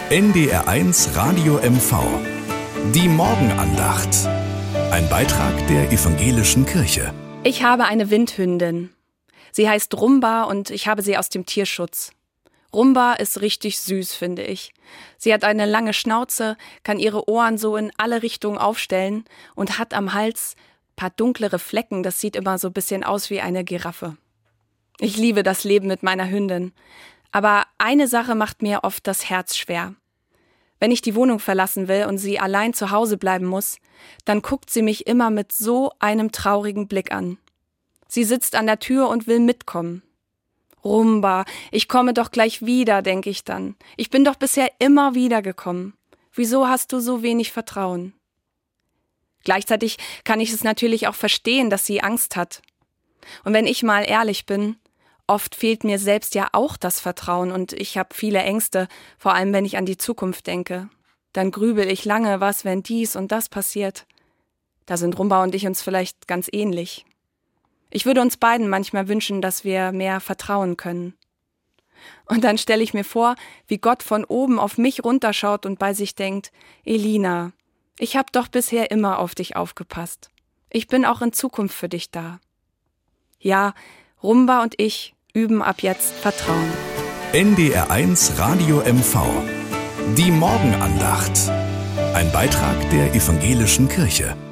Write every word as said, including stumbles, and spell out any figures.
N D R eins Radio M V. Die Morgenandacht. Ein Beitrag der Evangelischen Kirche. Ich habe eine Windhündin. Sie heißt Rumba und ich habe sie aus dem Tierschutz. Rumba ist richtig süß, finde ich. Sie hat eine lange Schnauze, kann ihre Ohren so in alle Richtungen aufstellen und hat am Hals ein paar dunklere Flecken. Das sieht immer so ein bisschen aus wie eine Giraffe. Ich liebe das Leben mit meiner Hündin. Aber eine Sache macht mir oft das Herz schwer. Wenn ich die Wohnung verlassen will und sie allein zu Hause bleiben muss, dann guckt sie mich immer mit so einem traurigen Blick an. Sie sitzt an der Tür und will mitkommen. Rumba, ich komme doch gleich wieder, denke ich dann. Ich bin doch bisher immer wieder gekommen. Wieso hast du so wenig Vertrauen? Gleichzeitig kann ich es natürlich auch verstehen, dass sie Angst hat. Und wenn ich mal ehrlich bin, oft fehlt mir selbst ja auch das Vertrauen und ich habe viele Ängste, vor allem wenn ich an die Zukunft denke. Dann grübel ich lange, was, wenn dies und das passiert. Da sind Rumba und ich uns vielleicht ganz ähnlich. Ich würde uns beiden manchmal wünschen, dass wir mehr vertrauen können. Und dann stelle ich mir vor, wie Gott von oben auf mich runterschaut und bei sich denkt, Elina, ich habe doch bisher immer auf dich aufgepasst. Ich bin auch in Zukunft für dich da. Ja, Rumba und ich üben ab jetzt Vertrauen. N D R eins Radio M V. Die Morgenandacht. Ein Beitrag der Evangelischen Kirche.